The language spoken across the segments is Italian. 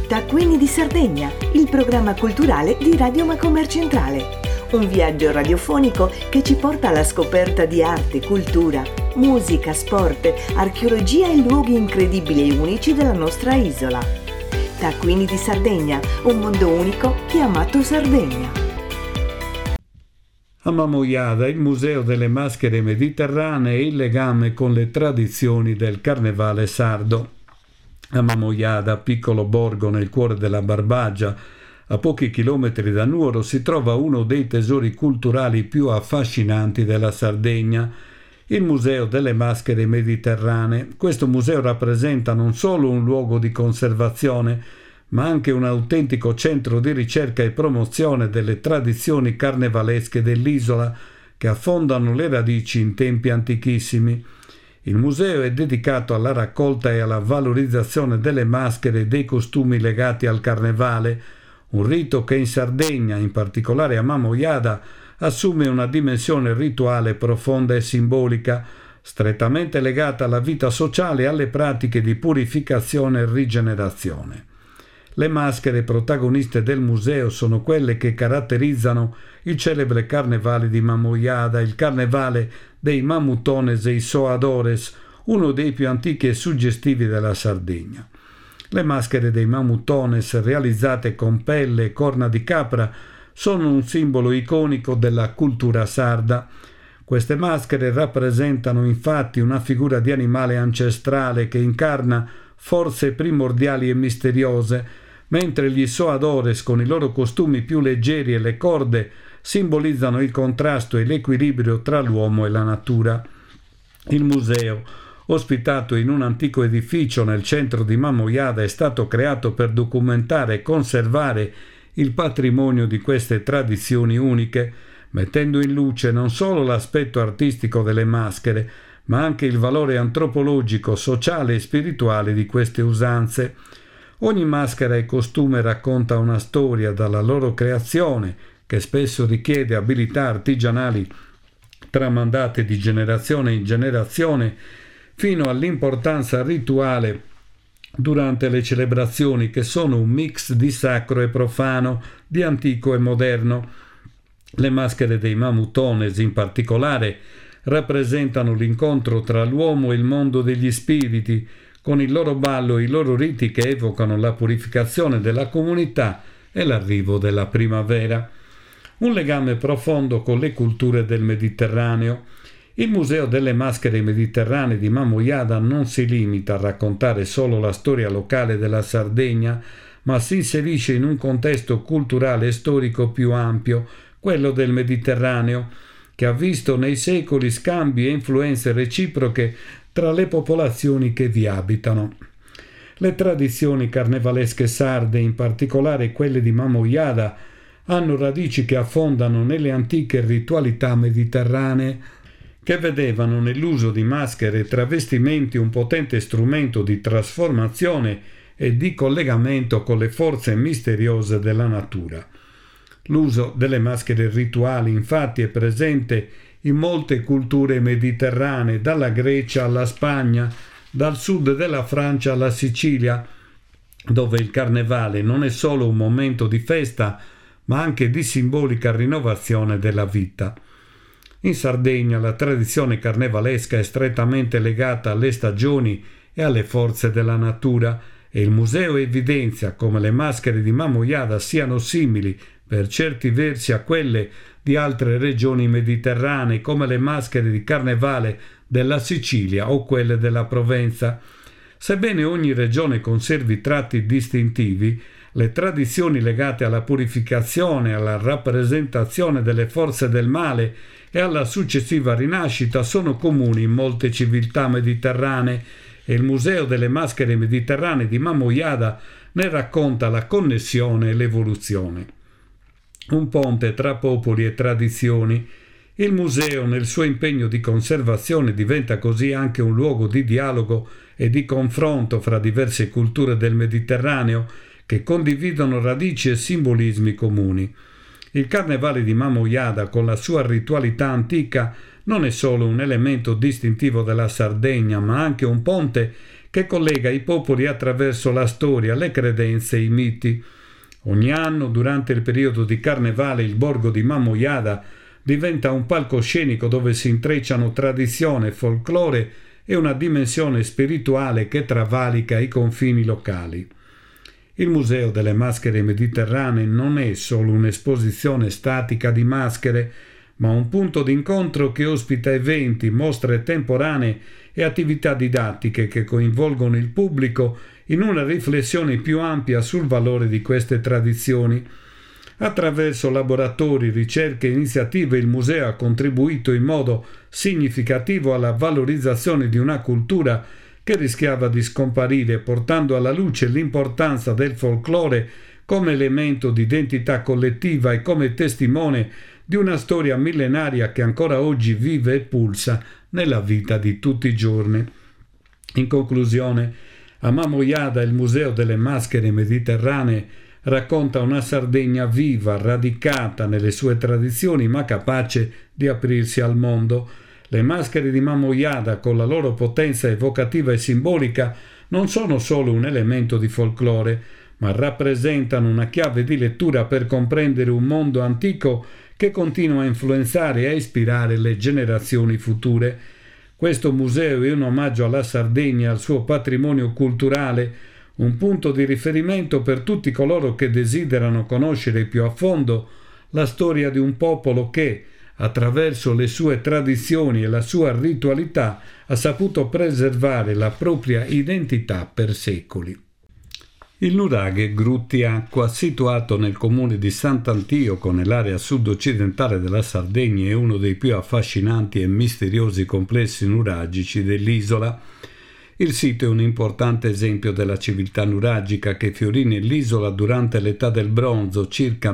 Taccuini di Sardegna, il programma culturale di Radio Macomer Centrale. Un viaggio radiofonico che ci porta alla scoperta di arte, cultura, musica, sport, archeologia e luoghi incredibili e unici della nostra isola. Taccuini di Sardegna, un mondo unico chiamato Sardegna. A Mamoiada, il Museo delle Maschere Mediterranee e il legame con le tradizioni del carnevale sardo. A Mamoiada, piccolo borgo nel cuore della Barbagia, a pochi chilometri da Nuoro, si trova uno dei tesori culturali più affascinanti della Sardegna, il Museo delle Maschere Mediterranee. Questo museo rappresenta non solo un luogo di conservazione, ma anche un autentico centro di ricerca e promozione delle tradizioni carnevalesche dell'isola che affondano le radici in tempi antichissimi. Il museo è dedicato alla raccolta e alla valorizzazione delle maschere e dei costumi legati al carnevale, un rito che in Sardegna, in particolare a Mamoiada, assume una dimensione rituale profonda e simbolica, strettamente legata alla vita sociale e alle pratiche di purificazione e rigenerazione. Le maschere protagoniste del museo sono quelle che caratterizzano il celebre carnevale di Mamoiada, il carnevale dei Mamutones e i Soadores, uno dei più antichi e suggestivi della Sardegna. Le maschere dei Mamutones, realizzate con pelle e corna di capra, sono un simbolo iconico della cultura sarda. Queste maschere rappresentano infatti una figura di animale ancestrale che incarna forze primordiali e misteriose, mentre gli Soadores, con i loro costumi più leggeri e le corde, simbolizzano il contrasto e l'equilibrio tra l'uomo e la natura. Il museo, ospitato in un antico edificio nel centro di Mamoiada, è stato creato per documentare e conservare il patrimonio di queste tradizioni uniche, mettendo in luce non solo l'aspetto artistico delle maschere, ma anche il valore antropologico, sociale e spirituale di queste usanze. Ogni maschera e costume racconta una storia, dalla loro creazione, che spesso richiede abilità artigianali tramandate di generazione in generazione, fino all'importanza rituale durante le celebrazioni, che sono un mix di sacro e profano, di antico e moderno. Le maschere dei Mamutones, in particolare, rappresentano l'incontro tra l'uomo e il mondo degli spiriti, con il loro ballo e i loro riti che evocano la purificazione della comunità e l'arrivo della primavera. Un legame profondo con le culture del Mediterraneo. Il Museo delle Maschere Mediterranee di Mamoiada non si limita a raccontare solo la storia locale della Sardegna, ma si inserisce in un contesto culturale e storico più ampio, quello del Mediterraneo, che ha visto nei secoli scambi e influenze reciproche tra le popolazioni che vi abitano. Le tradizioni carnevalesche sarde, in particolare quelle di Mamoiada, hanno radici che affondano nelle antiche ritualità mediterranee, che vedevano nell'uso di maschere e travestimenti un potente strumento di trasformazione e di collegamento con le forze misteriose della natura. L'uso delle maschere rituali, infatti, è presente in molte culture mediterranee, dalla Grecia alla Spagna, dal sud della Francia alla Sicilia, dove il carnevale non è solo un momento di festa, ma anche di simbolica rinnovazione della vita. In Sardegna la tradizione carnevalesca è strettamente legata alle stagioni e alle forze della natura, e il museo evidenzia come le maschere di Mamoiada siano simili per certi versi a quelle di altre regioni mediterranee, come le maschere di carnevale della Sicilia o quelle della Provenza. Sebbene ogni regione conservi tratti distintivi, le tradizioni legate alla purificazione, alla rappresentazione delle forze del male e alla successiva rinascita sono comuni in molte civiltà mediterranee, e il Museo delle Maschere Mediterranee di Mamoiada ne racconta la connessione e l'evoluzione. Un ponte tra popoli e tradizioni. Il museo, nel suo impegno di conservazione, diventa così anche un luogo di dialogo e di confronto fra diverse culture del Mediterraneo che condividono radici e simbolismi comuni. Il carnevale di Mamoiada, con la sua ritualità antica, non è solo un elemento distintivo della Sardegna, ma anche un ponte che collega i popoli attraverso la storia, le credenze e i miti. Ogni anno, durante il periodo di carnevale, il borgo di Mamojada diventa un palcoscenico dove si intrecciano tradizione, folklore e una dimensione spirituale che travalica i confini locali. Il Museo delle Maschere Mediterranee non è solo un'esposizione statica di maschere, ma un punto d'incontro che ospita eventi, mostre temporanee e attività didattiche che coinvolgono il pubblico in una riflessione più ampia sul valore di queste tradizioni. Attraverso laboratori, ricerche e iniziative il museo ha contribuito in modo significativo alla valorizzazione di una cultura che rischiava di scomparire, portando alla luce l'importanza del folklore come elemento di identità collettiva e come testimone di una storia millenaria che ancora oggi vive e pulsa nella vita di tutti i giorni. In conclusione, a Mamojada il Museo delle Maschere Mediterranee racconta una Sardegna viva, radicata nelle sue tradizioni, ma capace di aprirsi al mondo. Le maschere di Mamojada, con la loro potenza evocativa e simbolica, non sono solo un elemento di folklore, ma rappresentano una chiave di lettura per comprendere un mondo antico che continua a influenzare e a ispirare le generazioni future. Questo museo è un omaggio alla Sardegna e al suo patrimonio culturale, un punto di riferimento per tutti coloro che desiderano conoscere più a fondo la storia di un popolo che, attraverso le sue tradizioni e la sua ritualità, ha saputo preservare la propria identità per secoli. Il nuraghe Gruttiacqua, situato nel comune di Sant'Antioco nell'area sud-occidentale della Sardegna, è uno dei più affascinanti e misteriosi complessi nuragici dell'isola. Il sito è un importante esempio della civiltà nuragica che fiorì nell'isola durante l'età del bronzo, circa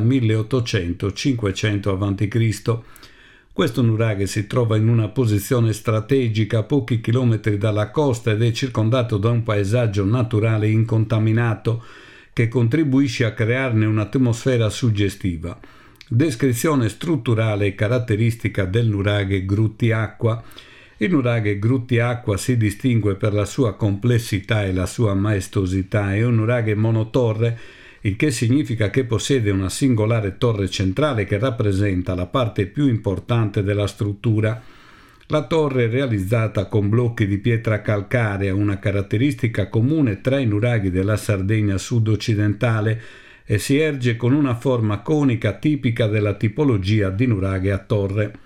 1800-500 a.C. Questo nuraghe si trova in una posizione strategica a pochi chilometri dalla costa ed è circondato da un paesaggio naturale incontaminato che contribuisce a crearne un'atmosfera suggestiva. Descrizione strutturale e caratteristica del nuraghe Gruttiacqua. Il nuraghe Gruttiacqua si distingue per la sua complessità e la sua maestosità. È un nuraghe monotorre, il che significa che possiede una singolare torre centrale che rappresenta la parte più importante della struttura. La torre è realizzata con blocchi di pietra calcarea, una caratteristica comune tra i nuraghi della Sardegna sud-occidentale, e si erge con una forma conica tipica della tipologia di nuraghe a torre.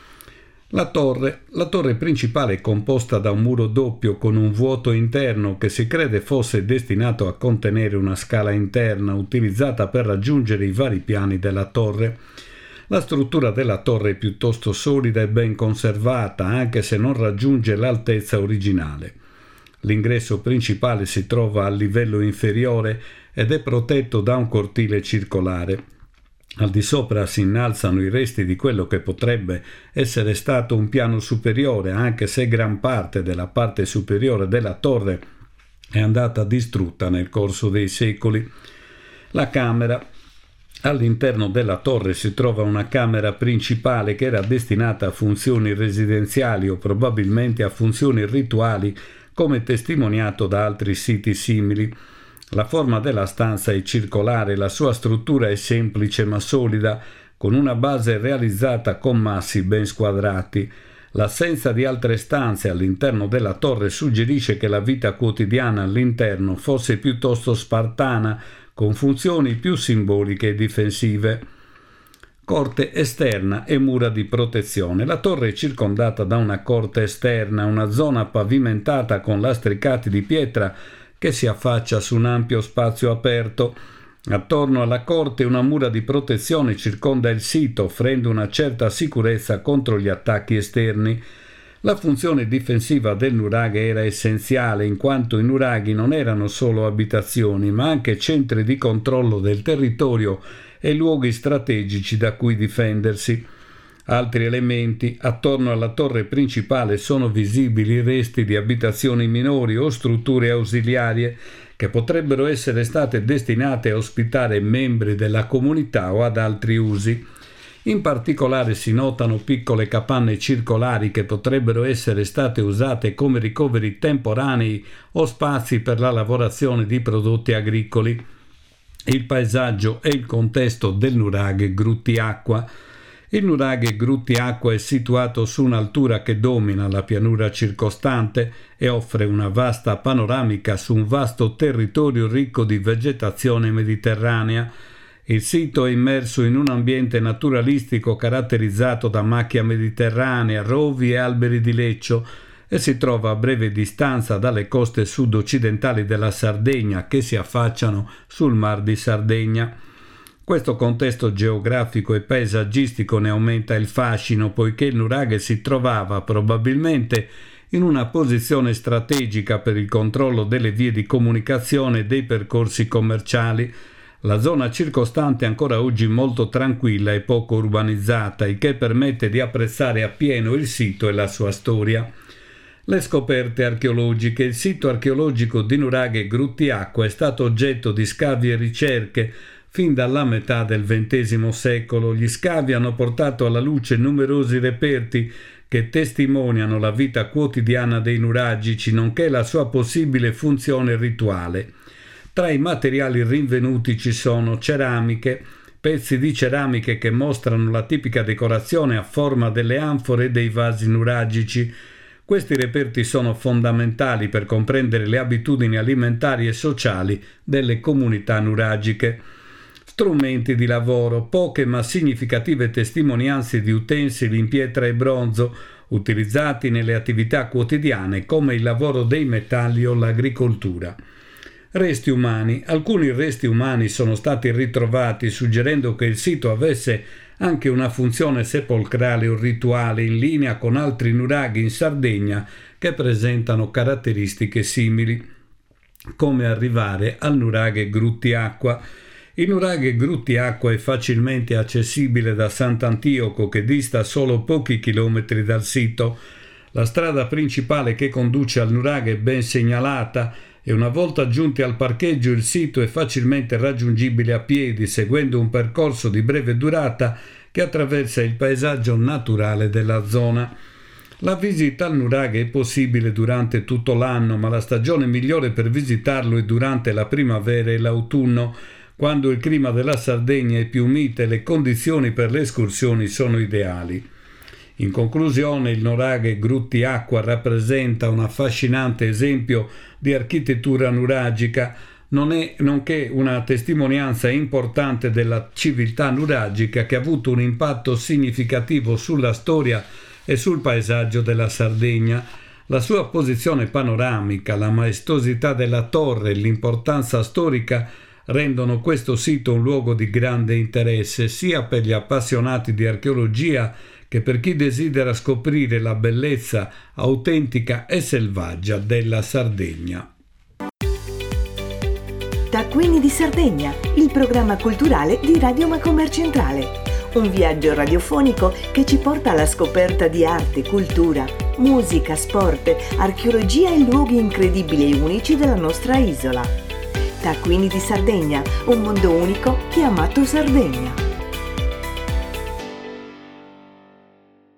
La torre principale è composta da un muro doppio con un vuoto interno che si crede fosse destinato a contenere una scala interna utilizzata per raggiungere i vari piani della torre. La struttura della torre è piuttosto solida e ben conservata, anche se non raggiunge l'altezza originale. L'ingresso principale si trova al livello inferiore ed è protetto da un cortile circolare. Al di sopra si innalzano i resti di quello che potrebbe essere stato un piano superiore, anche se gran parte della parte superiore della torre è andata distrutta nel corso dei secoli. La camera. All'interno della torre si trova una camera principale che era destinata a funzioni residenziali o probabilmente a funzioni rituali, come testimoniato da altri siti simili. La forma della stanza è circolare, la sua struttura è semplice ma solida, con una base realizzata con massi ben squadrati. L'assenza di altre stanze all'interno della torre suggerisce che la vita quotidiana all'interno fosse piuttosto spartana, con funzioni più simboliche e difensive. Corte esterna e mura di protezione. La torre è circondata da una corte esterna, una zona pavimentata con lastricati di pietra che si affaccia su un ampio spazio aperto. Attorno alla corte una mura di protezione circonda il sito, offrendo una certa sicurezza contro gli attacchi esterni. La funzione difensiva del nuraghe era essenziale, in quanto i nuraghi non erano solo abitazioni, ma anche centri di controllo del territorio e luoghi strategici da cui difendersi. Altri elementi. Attorno alla torre principale sono visibili resti di abitazioni minori o strutture ausiliarie che potrebbero essere state destinate a ospitare membri della comunità o ad altri usi. In particolare si notano piccole capanne circolari che potrebbero essere state usate come ricoveri temporanei o spazi per la lavorazione di prodotti agricoli. Il paesaggio e il contesto del nuraghe Gruttiacqua. Il nuraghe Gruttiacqua è situato su un'altura che domina la pianura circostante e offre una vasta panoramica su un vasto territorio ricco di vegetazione mediterranea. Il sito è immerso in un ambiente naturalistico caratterizzato da macchia mediterranea, rovi e alberi di leccio e si trova a breve distanza dalle coste sud-occidentali della Sardegna che si affacciano sul Mar di Sardegna. Questo contesto geografico e paesaggistico ne aumenta il fascino poiché il nuraghe si trovava probabilmente in una posizione strategica per il controllo delle vie di comunicazione e dei percorsi commerciali. La zona circostante è ancora oggi molto tranquilla e poco urbanizzata, il che permette di apprezzare appieno il sito e la sua storia. Le scoperte archeologiche. Il sito archeologico di nuraghe Gruttiacqua è stato oggetto di scavi e ricerche fin dalla metà del XX secolo. Gli scavi hanno portato alla luce numerosi reperti che testimoniano la vita quotidiana dei nuragici, nonché la sua possibile funzione rituale. Tra i materiali rinvenuti ci sono ceramiche, pezzi di ceramiche che mostrano la tipica decorazione a forma delle anfore e dei vasi nuragici. Questi reperti sono fondamentali per comprendere le abitudini alimentari e sociali delle comunità nuragiche. Strumenti di lavoro, poche ma significative testimonianze di utensili in pietra e bronzo utilizzati nelle attività quotidiane come il lavoro dei metalli o l'agricoltura. Resti umani. Alcuni resti umani sono stati ritrovati suggerendo che il sito avesse anche una funzione sepolcrale o rituale in linea con altri nuraghi in Sardegna che presentano caratteristiche simili. Come arrivare al nuraghe Gruttiacqua? Il nuraghe Gruttiacqua è facilmente accessibile da Sant'Antioco che dista solo pochi chilometri dal sito. La strada principale che conduce al nuraghe è ben segnalata e una volta giunti al parcheggio il sito è facilmente raggiungibile a piedi seguendo un percorso di breve durata che attraversa il paesaggio naturale della zona. La visita al nuraghe è possibile durante tutto l'anno, ma la stagione migliore per visitarlo è durante la primavera e l'autunno, quando il clima della Sardegna è più mite e le condizioni per le escursioni sono ideali. In conclusione, il nuraghe Gruttiacqua rappresenta un affascinante esempio di architettura nuragica, nonché una testimonianza importante della civiltà nuragica che ha avuto un impatto significativo sulla storia e sul paesaggio della Sardegna. La sua posizione panoramica, la maestosità della torre e l'importanza storica rendono questo sito un luogo di grande interesse sia per gli appassionati di archeologia che per chi desidera scoprire la bellezza autentica e selvaggia della Sardegna. Taccuini di Sardegna, il programma culturale di Radio Macomer Centrale. Un viaggio radiofonico che ci porta alla scoperta di arte, cultura, musica, sport, archeologia e luoghi incredibili e unici della nostra isola. Taccuini di Sardegna, un mondo unico chiamato Sardegna.